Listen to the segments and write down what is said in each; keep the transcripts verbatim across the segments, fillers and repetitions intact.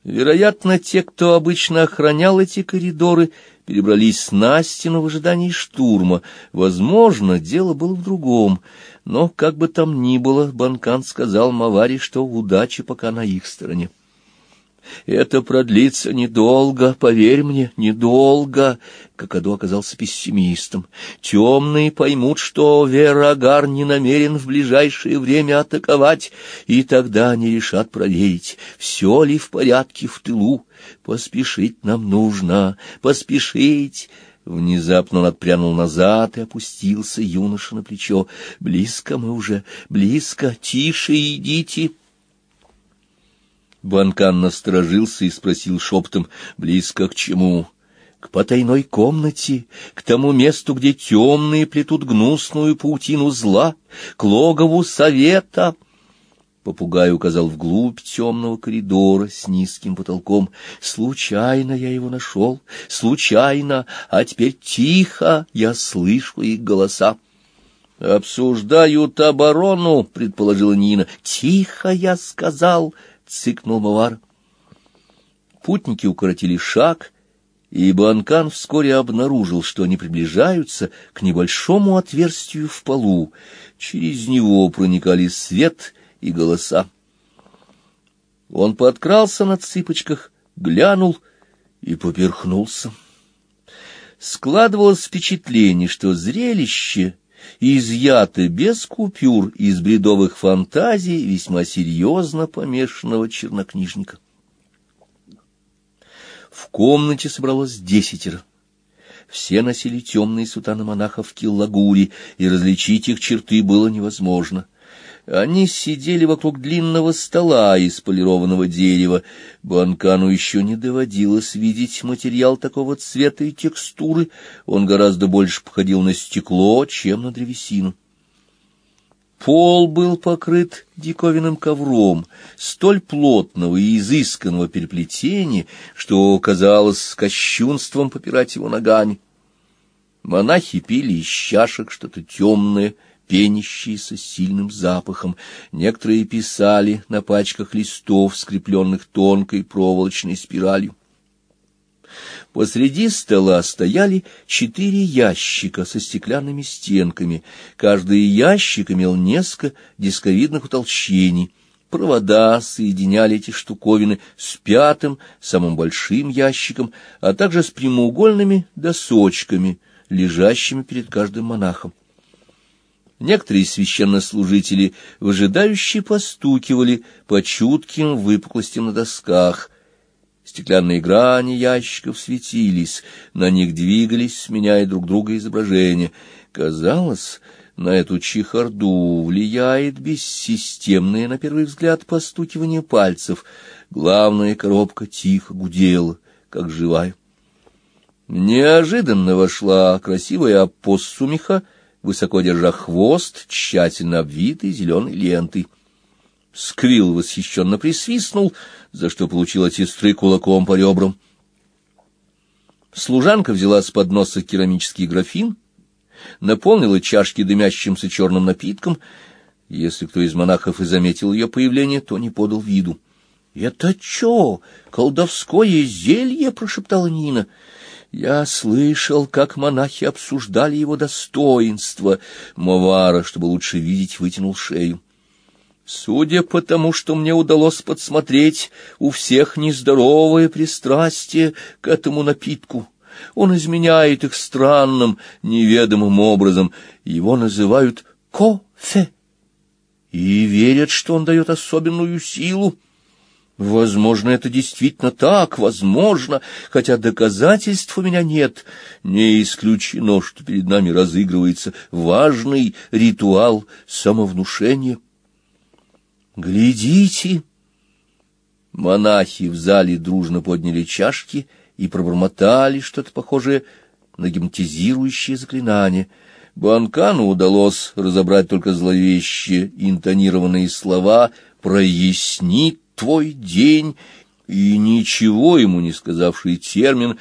Вероятно, те, кто обычно охранял эти коридоры, перебрались на стену в ожидании штурма. Возможно, дело было в другом, но, как бы там ни было, Банкан сказал Мавари, что удача пока на их стороне. «Это продлится недолго, поверь мне, недолго», — Какаду оказался пессимистом. «Темные поймут, что Верагар не намерен в ближайшее время атаковать, и тогда они решат проверить, все ли в порядке в тылу. Поспешить нам нужно, поспешить». Внезапно он отпрянул назад и опустился юноша на плечо. «Близко мы уже, близко, тише идите». Банкан насторожился и спросил шепотом: «Близко к чему?» «К потайной комнате, к тому месту, где темные плетут гнусную паутину зла, к логову совета». Попугай указал вглубь темного коридора с низким потолком. «Случайно я его нашел, случайно, а теперь тихо, я слышу их голоса». «Обсуждают оборону», — предположила Нина. «Тихо, я сказал», — цыкнул Мавар. Путники укоротили шаг, и Банкан вскоре обнаружил, что они приближаются к небольшому отверстию в полу. Через него проникали свет и голоса. Он подкрался на цыпочках, глянул и поперхнулся. Складывалось впечатление, что зрелище изъято без купюр из бредовых фантазий весьма серьезно помешанного чернокнижника. В комнате собралось десятеро. Все носили темные сутаны монахов Киллагури, и различить их черты было невозможно. Они сидели вокруг длинного стола из полированного дерева. Банкану еще не доводилось видеть материал такого цвета и текстуры. Он гораздо больше походил на стекло, чем на древесину. Пол был покрыт диковинным ковром, столь плотного и изысканного переплетения, что казалось кощунством попирать его ногами. Монахи пили из чашек что-то темное, пенящиеся с сильным запахом. Некоторые писали на пачках листов, скрепленных тонкой проволочной спиралью. Посреди стола стояли четыре ящика со стеклянными стенками. Каждый ящик имел несколько дисковидных утолщений. Провода соединяли эти штуковины с пятым, самым большим ящиком, а также с прямоугольными досочками, лежащими перед каждым монахом. Некоторые священнослужители выжидающе постукивали по чутким выпуклостям на досках. Стеклянные грани ящиков светились, на них двигались, сменяя друг друга изображения. Казалось, на эту чехарду влияет бессистемное, на первый взгляд, постукивание пальцев. Главная коробка тихо гудела, как живая. Неожиданно вошла красивая опоссумиха, высоко держа хвост, тщательно обвитый зеленой лентой. Сквилл восхищенно присвистнул, за что получил от сестры кулаком по ребрам. Служанка взяла с подноса керамический графин, наполнила чашки дымящимся черным напитком. Если кто из монахов и заметил ее появление, то не подал виду. — Это чё, колдовское зелье? — прошептала Нина. Я слышал, как монахи обсуждали его достоинство. Мавара, чтобы лучше видеть, вытянул шею. Судя по тому, что мне удалось подсмотреть, у всех нездоровое пристрастие к этому напитку. Он изменяет их странным, неведомым образом. Его называют кофе. И верят, что он дает особенную силу. Возможно, это действительно так, возможно, хотя доказательств у меня нет. Не исключено, что перед нами разыгрывается важный ритуал самовнушения. Глядите! Монахи в зале дружно подняли чашки и пробормотали что-то похожее на гипнотизирующее заклинание. Банкану удалось разобрать только зловещие интонированные слова «прояснит твой день» и ничего ему не сказавший термин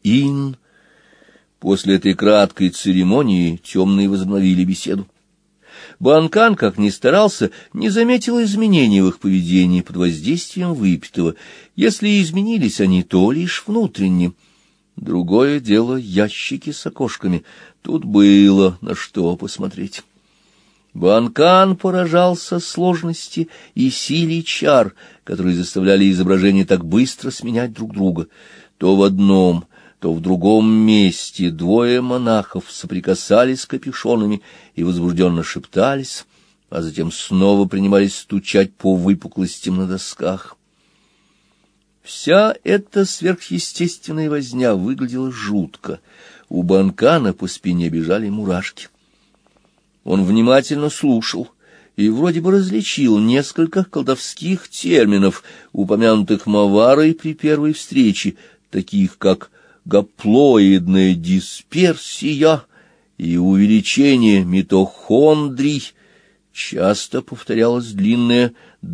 «кофеин». После этой краткой церемонии темные возобновили беседу. Банкан, как ни старался, не заметил изменений в их поведении под воздействием выпитого. Если изменились они, то лишь внутренне. Другое дело — ящики с окошками. Тут было на что посмотреть. Банкан поражался сложности и силе чар, которые заставляли изображения так быстро сменять друг друга. То в одном, то в другом месте двое монахов соприкасались с капюшонами и возбужденно шептались, а затем снова принимались стучать по выпуклостям на досках. Вся эта сверхъестественная возня выглядела жутко. У Банкана по спине бежали мурашки. Он внимательно слушал и вроде бы различил несколько колдовских терминов, упомянутых Моварой при первой встрече, таких как гаплоидная дисперсия и увеличение митохондрий. Часто повторялась длинная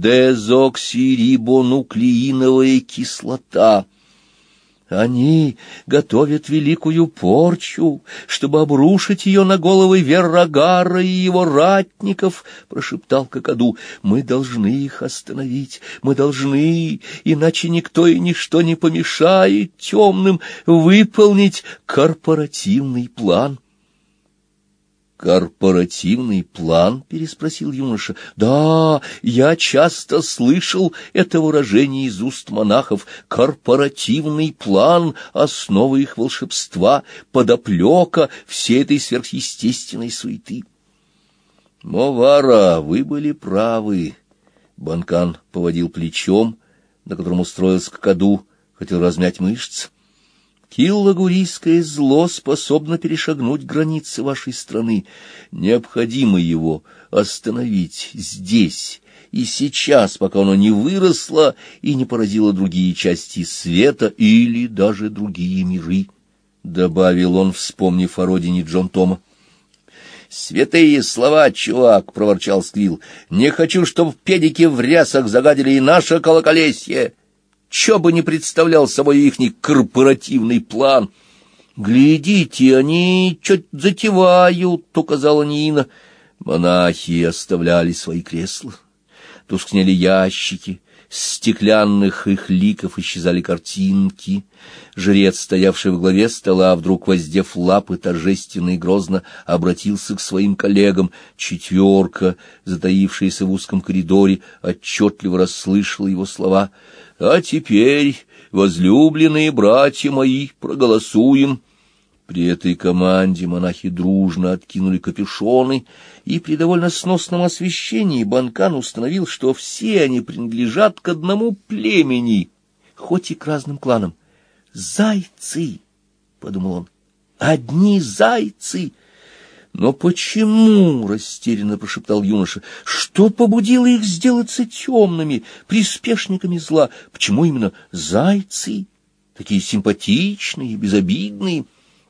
дезоксирибонуклеиновая кислота. Они готовят великую порчу, чтобы обрушить ее на головы Веррагара и его ратников, — прошептал Какаду. — Мы должны их остановить, мы должны, иначе никто и ничто не помешает темным выполнить корпоративный план. «Корпоративный план?» — переспросил юноша. «Да, я часто слышал это выражение из уст монахов. Корпоративный план — основа их волшебства, подоплека всей этой сверхъестественной суеты». «Мовара, вы были правы». Банкан поводил плечом, на котором устроился Какаду, хотел размять мышцы. Киллагурийское зло способно перешагнуть границы вашей страны. Необходимо его остановить здесь и сейчас, пока оно не выросло и не поразило другие части света или даже другие миры, — добавил он, вспомнив о родине Джон Тома. — Святые слова, чувак, — проворчал Сквилл. — Не хочу, чтоб педики в рясах загадили и наше колоколесье. Чё бы не представлял собой ихний корпоративный план. — Глядите, они чуть затевают, — указала Нина. Монахи оставляли свои кресла. Тускнели ящики, с стеклянных их ликов исчезали картинки. Жрец, стоявший во главе стола, вдруг, воздев лапы, торжественно и грозно обратился к своим коллегам. Четверка, затаившаяся в узком коридоре, отчетливо расслышала его слова. — А теперь, возлюбленные братья мои, проголосуем. При этой команде монахи дружно откинули капюшоны, и при довольно сносном освещении Банкан установил, что все они принадлежат к одному племени, хоть и к разным кланам. «Зайцы!» — подумал он. «Одни зайцы!» «Но почему?» — растерянно прошептал юноша. «Что побудило их сделаться темными, приспешниками зла? Почему именно зайцы, такие симпатичные, безобидные?»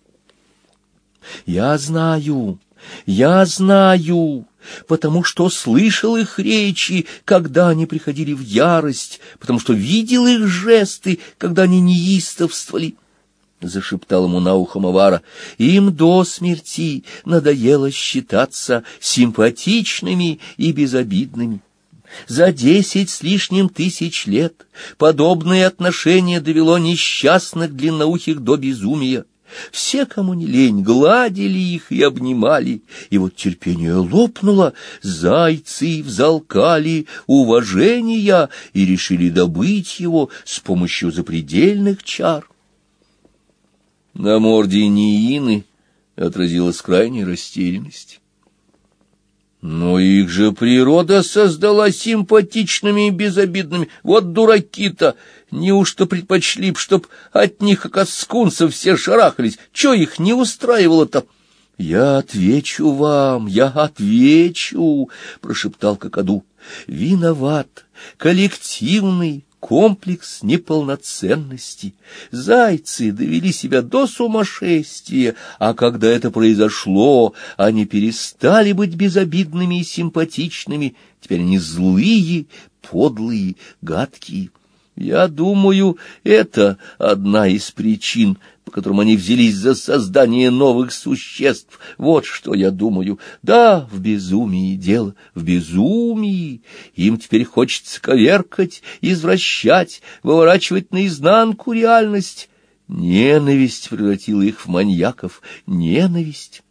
«Я знаю, я знаю, потому что слышал их речи, когда они приходили в ярость, потому что видел их жесты, когда они неистовствовали». — зашептал ему на ухо Мовара. — Им до смерти надоело считаться симпатичными и безобидными. За десять с лишним тысяч лет подобное отношение довело несчастных длинноухих до безумия. Все, кому не лень, гладили их и обнимали, и вот терпение лопнуло, зайцы взалкали уважения и решили добыть его с помощью запредельных чар. На морде Ниины отразилась крайняя растерянность. Но их же природа создала симпатичными и безобидными. Вот дураки-то! Неужто предпочли б, чтоб от них, как от скунсов, все шарахались? Чё их не устраивало-то? — Я отвечу вам, я отвечу, — прошептал Какаду. — Виноват коллективный комплекс неполноценности. Зайцы довели себя до сумасшествия, а когда это произошло, они перестали быть безобидными и симпатичными. Теперь они злые, подлые, гадкие. Я думаю, это одна из причин, по которым они взялись за создание новых существ. Вот что я думаю. Да, в безумии дело, в безумии. Им теперь хочется коверкать, извращать, выворачивать наизнанку реальность. Ненависть превратила их в маньяков, ненависть.